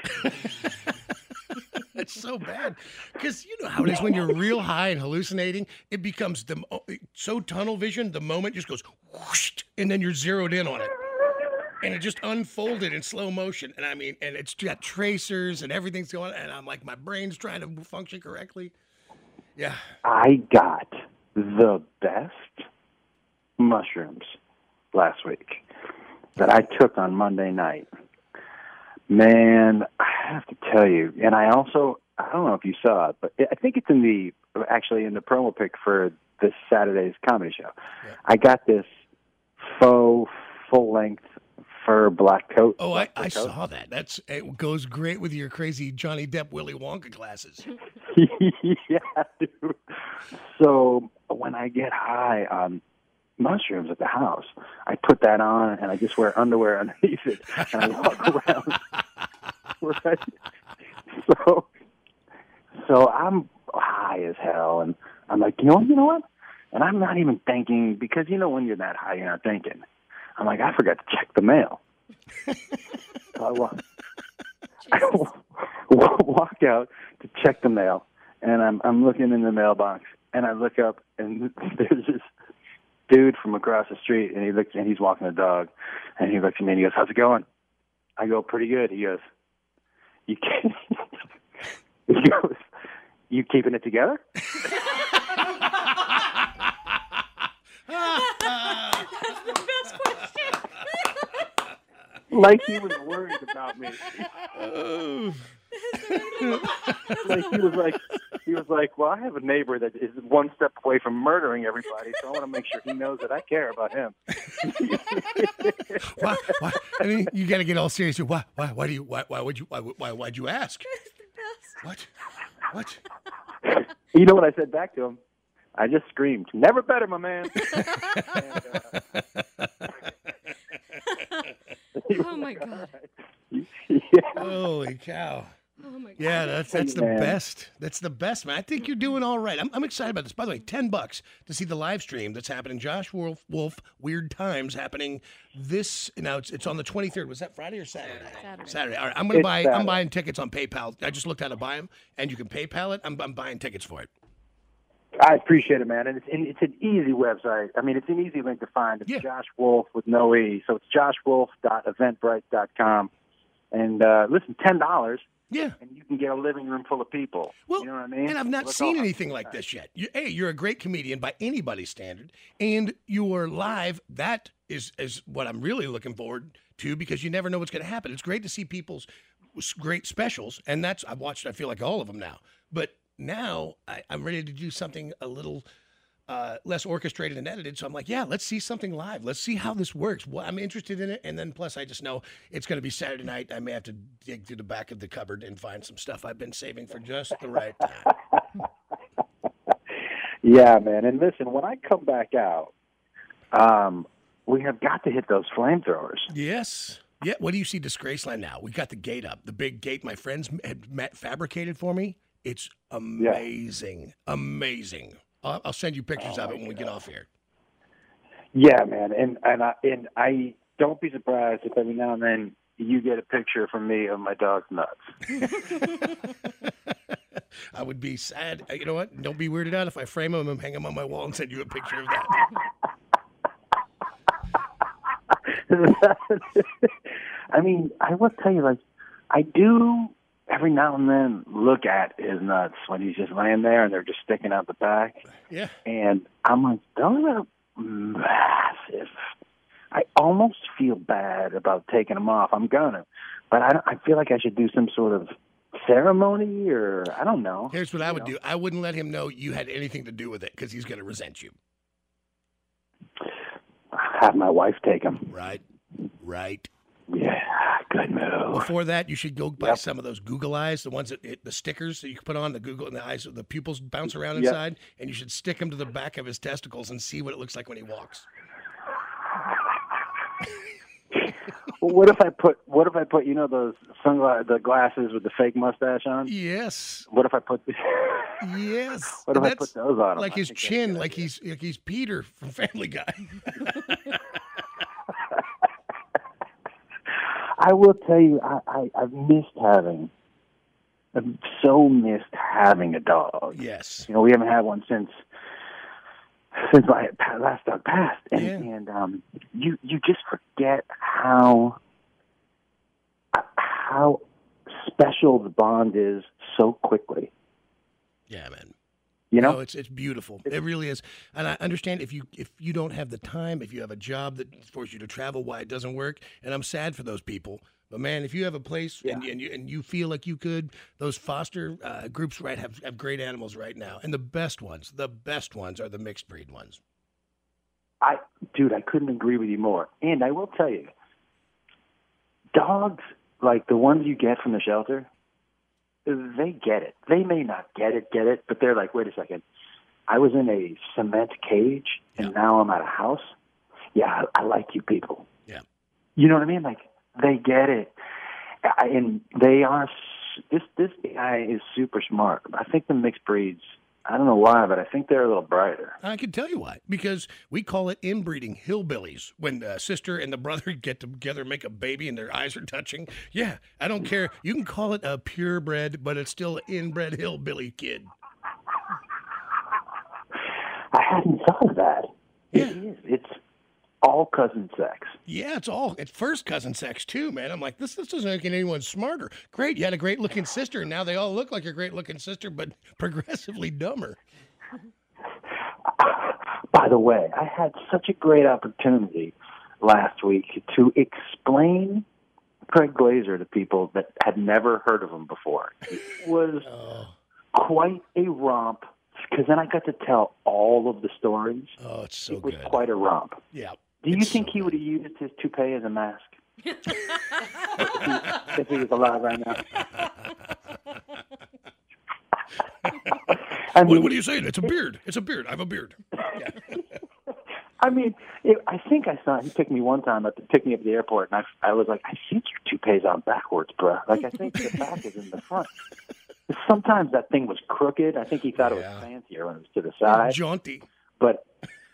It's so bad because you know how it is when you're real high and hallucinating. It becomes the mo- so tunnel vision. The moment just goes whoosh, and then you're zeroed in on it, and it just unfolded in slow motion. And I mean, and it's got tracers and everything's going. And I'm like, my brain's trying to function correctly. Yeah. I got the best mushrooms last week that I took on Monday night. Man, I have to tell you, and I also, I don't know if you saw it, but I think it's in the, actually in the promo pic for this Saturday's comedy show. Yeah. I got this faux full-length fur black coat. Oh, I, black I coat. saw that. That's it goes great with your crazy Johnny Depp Willy Wonka glasses. Yeah, dude. So when I get high on mushrooms at the house, I put that on and I just wear underwear underneath it and I walk around. Right? So, so I'm high as hell, and I'm like, you know what, you know what? And I'm not even thinking, because you know when you're that high, you're not thinking. I'm like, I forgot to check the mail. So I walk, I walk out to check the mail, and I'm I'm looking in the mailbox, and I look up, and there's this dude from across the street, and he looks, and he's walking a dog, and he looks at me and he goes, "How's it going?" I go, "Pretty good." He goes, "You can't." He goes, "You keeping it together?" That's the best question. Like he was worried about me. Oh. Like he was like, he was like, "Well, I have a neighbor that is one step away from murdering everybody, so I want to make sure he knows that I care about him." Why, why? I mean, you got to get all serious. Why? Why? Why do you? Why? Why would you? Why? Why? Why'd you ask? What? What? You know what I said back to him? I just screamed, "Never better, my man." And, uh, Oh my god. yeah. Holy cow! Oh my god. Yeah, that's that's the Man. best. That's the best, man. I think you're doing all right. I'm I'm excited about this. By the way, ten bucks to see the live stream that's happening. Josh Wolf, Wolf Weird Times happening this. Now it's it's on the twenty-third. Was that Friday or Saturday? Saturday. Saturday. All right, I'm gonna It's buy. I'm Saturday. buying tickets on PayPal. I just looked how to buy them, and you can PayPal it. I'm I'm buying tickets for it. I appreciate it, man. And it's, and it's an easy website. I mean, it's an easy link to find. It's Yeah. Josh Wolf with no E. So it's josh wolf dot eventbrite dot com. And uh, listen, ten dollars, Yeah. and you can get a living room full of people. Well, you know what I mean? and I've not Let's seen all- anything like this yet. You, hey, you're a great comedian by anybody's standard, and you're live. That is is what I'm really looking forward to because you never know what's going to happen. It's great to see people's s- great specials, and that's I've watched. I feel like all of them now, but now I, I'm ready to do something a little. Uh, less orchestrated and edited, so I'm like, yeah, let's see something live. Let's see how this works. Well, I'm interested in it, and then plus, I just know it's going to be Saturday night. I may have to dig through the back of the cupboard and find some stuff I've been saving for just the right time. Yeah, man. And listen, when I come back out, um, we have got to hit those flamethrowers. Yes. Yeah. What do you see Disgraceland now? We got the gate up. The big gate my friends had met, fabricated for me. It's amazing. Amazing. I'll, I'll send you pictures Oh, of it my when we get off here. Yeah, man. And and I and I don't be surprised if every now and then you get a picture from me of my dog's nuts. I would be sad. You know what? Don't be weirded out if I frame him and hang him on my wall and send you a picture of that. I mean, I will tell you, like, I do every now and then look at his nuts when he's just laying there and they're just sticking out the back. Yeah. And I'm like, those are massive. I almost feel bad about taking them off. I'm gonna, but I, I feel like I should do some sort of ceremony, or I don't know. Here's what I would know. do. I wouldn't let him know you had anything to do with it because he's going to resent you. Have my wife take them. Right. Right. Yeah, good move. Before that, you should go buy Yep. some of those Google eyes, the ones that it, the stickers that you can put on the Google and the eyes, the pupils bounce around Yep. inside, and you should stick them to the back of his testicles and see what it looks like when he walks. Well, what if I put what if I put you know those sunglasses, the glasses with the fake mustache on? Yes. What if I put the, Yes. what if And I put those on him? like I his think that's a chin, good like idea. he's like he's Peter from Family Guy. I will tell you, I, I I've missed having, I've so missed having a dog. Yes. You know, we haven't had one since since my pa- last dog passed, and, Yeah. and um, you you just forget how how special the bond is so quickly. Yeah, man. You know, No, it's it's beautiful. It really is. And I understand if you if you don't have the time, if you have a job that forces you to travel, why it doesn't work. And I'm sad for those people. But man, if you have a place and, and you and you feel like you could, those foster uh, groups right have have great animals right now, and the best ones, the best ones are the mixed breed ones. I, dude, I couldn't agree with you more. And I will tell you, dogs like the ones you get from the shelter, they get it. They may not get it, get it, but they're like, wait a second. I was in a cement cage, and Yeah. now I'm at a house. Yeah, I, I like you people. Yeah. You know what I mean? Like, they get it. I, and they are, s- this this guy is super smart. I think the mixed breeds, I don't know why, but I think they're a little brighter. I can tell you why. Because we call it inbreeding hillbillies. When the sister and the brother get together and make a baby and their eyes are touching. Yeah, I don't care. You can call it a purebred, but it's still an inbred hillbilly kid. I hadn't thought of that. Yeah. It is. It's all cousin sex. Yeah, it's all it's first cousin sex too, man. I'm like, this this doesn't make anyone smarter. Great, you had a great looking sister, and now they all look like your great looking sister, but progressively dumber. By the way, I had such a great opportunity last week to explain Craig Glazer to people that had never heard of him before. It was Oh, quite a romp, because then I got to tell all of the stories. oh, it's so It was good. quite a romp. Yeah. Do you it's think so he would have used his toupee as a mask? if, he, if he was alive right now. I What, mean, what are you saying? It's a beard. It's a beard. I have a beard. Yeah. I mean, it, I think I saw he picked me one time at the, picked me up at the airport, and I, I was like, I think your toupee's on backwards, bro. Like I think the back is in the front. Sometimes that thing was crooked. I think he thought it Yeah. was fancier when it was to the side, Jaunty. but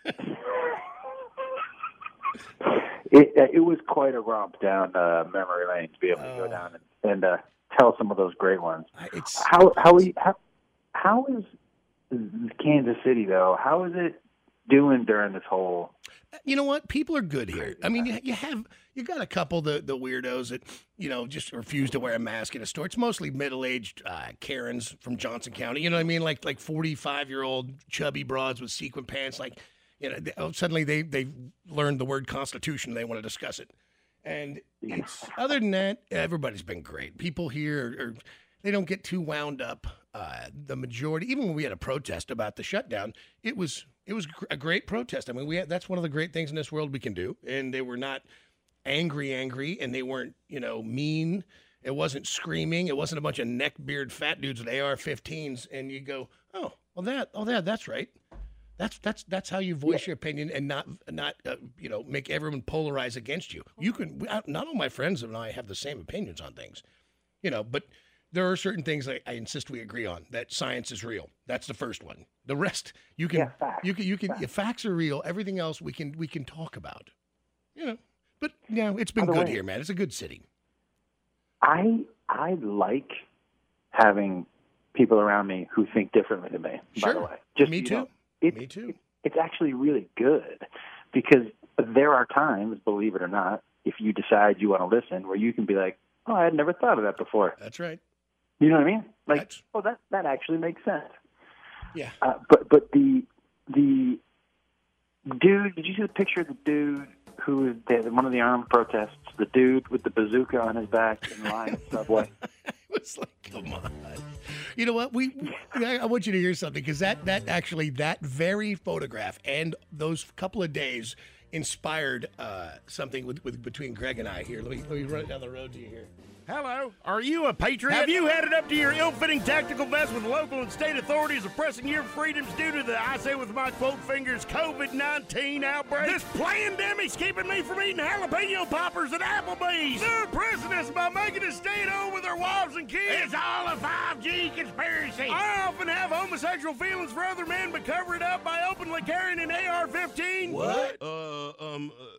it uh, it was quite a romp down uh, memory lane to be able to Oh. go down and, and uh, tell some of those great ones. I- It's How how we how, how is Kansas City though? How is it doing during this whole? You know what? People are good here. I mean, you, you have you got a couple the the weirdos that you know just refuse to wear a mask in a store. It's mostly middle aged uh, Karens from Johnson County. You know what I mean? Like like forty five year old chubby broads with sequin pants. Like you know, they, oh, suddenly they they learned the word Constitution. They want to discuss it. And it's other than that, everybody's been great. People here are, are they don't get too wound up. Uh, the majority, even when we had a protest about the shutdown, it was it was a great protest. I mean, we had, that's one of the great things in this world we can do. And they were not angry, angry, and they weren't you know mean. It wasn't screaming. It wasn't a bunch of neck beard fat dudes with A R fifteens. And you go, oh, well that, oh that, that's right. That's that's that's how you voice your opinion and not not uh, you know make everyone polarize against you. You can not all my friends and I have the same opinions on things, you know, but. There are certain things I, I insist we agree on. That science is real. That's the first one. The rest you can Yeah, facts. you can you can facts. facts are real. Everything else we can we can talk about. You know, But, you know, it's been By the good way- here, man. It's a good city. I I like having people around me who think differently than me. By the Sure. way, just Me you too. know, it- Me too. It's actually really good because there are times, believe it or not, if you decide you want to listen, where you can be like, "Oh, I had never thought of that before." That's right. You know what I mean? Like, That's- oh, that that actually makes sense. Yeah. Uh, but but the the dude, did you see the picture of the dude who was there, one of the armed protests? The dude with the bazooka on his back in line at Subway. It was like, come on. You know what? We, I I want you to hear something because that, that actually, that very photograph and those couple of days inspired uh, something with, with between Greg and I here. Let me, let me run it down the road to you here. Hello, are you a patriot? Have you had it up to your ill-fitting tactical vest with local and state authorities oppressing your freedoms due to the, I say with my quote fingers, COVID nineteen outbreak? This pandemic's keeping me from eating jalapeno poppers at Applebee's. They're oppressing us by making us stay at home with our wives and kids. It's all a five G conspiracy. I often have homosexual feelings for other men, but cover it up by openly carrying an A R fifteen. What? Uh, um... Uh,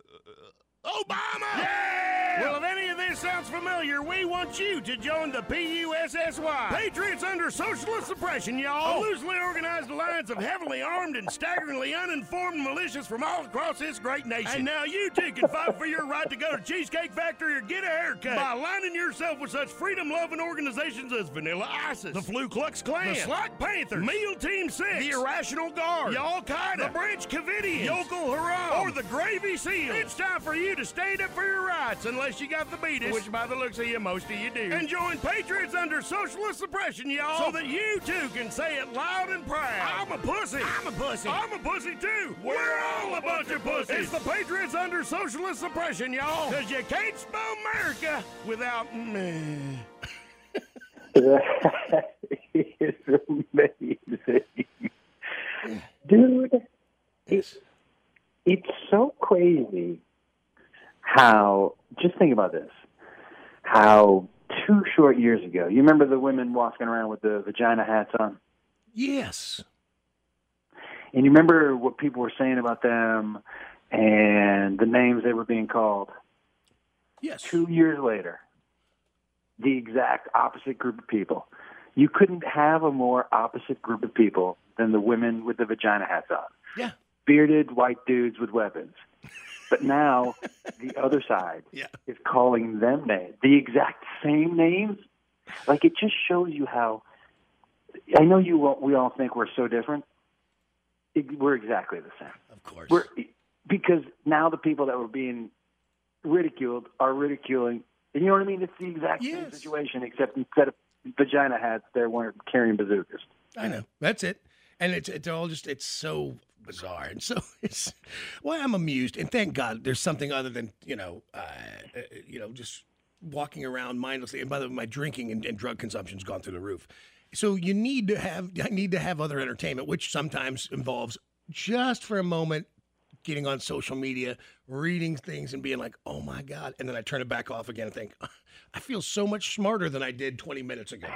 Obama! Yeah! Well, if any of this sounds familiar, we want you to join the P U S S Y. Patriots Under Socialist Suppression, y'all. A loosely organized alliance of heavily armed and staggeringly uninformed militias from all across this great nation. And now you too can fight for your right to go to Cheesecake Factory or get a haircut by aligning yourself with such freedom-loving organizations as Vanilla Isis, the Flu Klux Klan, the Slack Panthers, Meal Team Six, the Irrational Guard, the Al-Qaeda, the Branch Covidians, Yokel Haram, or the Gravy Seals. It's time for you to stand up for your rights, unless you got the beatus, which by the looks of you, most of you do. And join Patriots Under Socialist Suppression, y'all, so that you too can say it loud and proud. I'm a pussy. I'm a pussy. I'm a pussy too. We're all a bunch of pussies. It's the Patriots Under Socialist Suppression, y'all, because you can't spell America without me. That is amazing. Dude, it's, it's so crazy how, just think about this, how two short years ago, you remember the women walking around with the vagina hats on? Yes. And you remember what people were saying about them and the names they were being called? Yes. Two years later, the exact opposite group of people. You couldn't have a more opposite group of people than the women with the vagina hats on. Yeah. Bearded white dudes with weapons. But now the other side Yeah. is calling them names, the exact same names. Like, it just shows you how. I know you. All, we all think we're so different. It, we're exactly the same. Of course. We're because now the people that were being ridiculed are ridiculing. And you know what I mean? It's the exact same Yes. situation, except instead of vagina hats, they weren't carrying bazookas. I know. That's it. And it's it's all just it's so bizarre. And so it's well, I'm amused. And thank God there's something other than, you know, uh, uh, you know, just walking around mindlessly. And by the way, my drinking and, and drug consumption's gone through the roof. So you need to have I need to have other entertainment, which sometimes involves just for a moment getting on social media, reading things and being like, oh my God. And then I turn it back off again and think, I feel so much smarter than I did twenty minutes ago.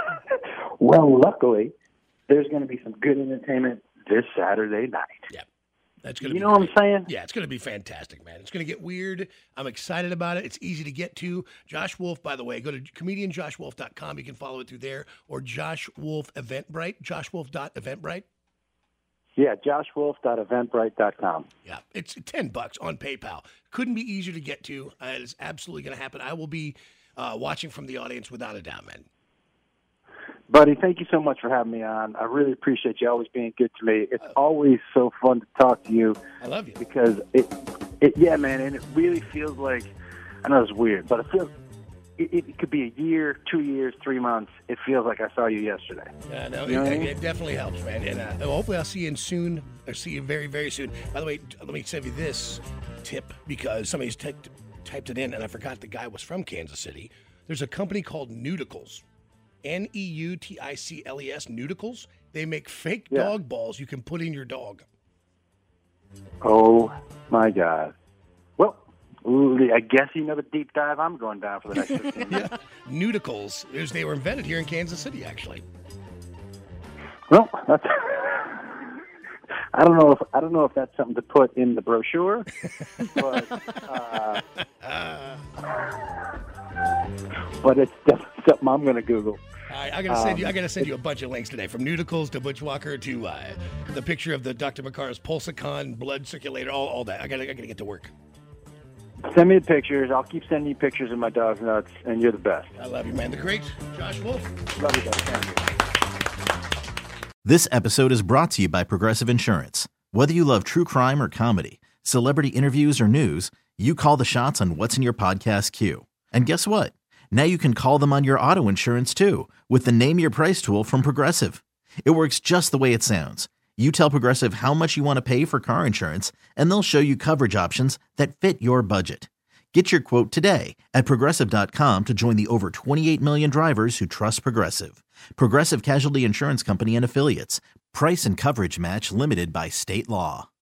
Well, luckily, there's going to be some good entertainment this Saturday night. Yeah. That's gonna You be know what I'm great. saying? Yeah, it's going to be fantastic, man. It's going to get weird. I'm excited about it. It's easy to get to. Josh Wolf, by the way, go to comedian josh wolf dot com. You can follow it through there. Or Josh Wolf Eventbrite, josh wolf dot eventbrite. Yeah, josh wolf dot eventbrite dot com. Yeah, it's ten bucks on PayPal. Couldn't be easier to get to. Uh, it's absolutely going to happen. I will be uh, watching from the audience without a doubt, man. Buddy, thank you so much for having me on. I really appreciate you always being good to me. It's always so fun to talk to you. I love you. Because, it, it, yeah, man, and it really feels like, I know it's weird, but it feels, it, it could be a year, two years, three months. It feels like I saw you yesterday. Yeah, no, You know it, what I it, mean? it definitely helps, man. And uh, hopefully I'll see you in soon. I'll see you very, very soon. By the way, let me send you this tip because somebody's typed, typed it in, and I forgot the guy was from Kansas City. There's a company called Nudicles. N E U T I C L E S, Nudicles. They make fake Yeah. dog balls you can put in your dog. Oh, my God. Well, ooh, I guess you know the deep dive I'm going down for the next fifteen minutes. Nudicles. Is they were invented here in Kansas City, actually. Well, that's, I don't know if I don't know if that's something to put in the brochure, but uh, but it's definitely something I'm going to Google. All right, I gotta send you. I Um, gotta send you a bunch of links today, from nudicles to Bushwalker to uh, the picture of the Doctor McCar's Pulsicon blood circulator, all, all that. I gotta, I gotta get to work. Send me the pictures. I'll keep sending you pictures of my dog's nuts, and you're the best. I love you, man. The great Josh Wolf. Love you, guys. Thank you. This episode is brought to you by Progressive Insurance. Whether you love true crime or comedy, celebrity interviews or news, you call the shots on what's in your podcast queue. And guess what? Now you can call them on your auto insurance too, with the Name Your Price tool from Progressive. It works just the way it sounds. You tell Progressive how much you want to pay for car insurance, and they'll show you coverage options that fit your budget. Get your quote today at Progressive dot com to join the over twenty-eight million drivers who trust Progressive. Progressive Casualty Insurance Company and Affiliates. Price and coverage match limited by state law.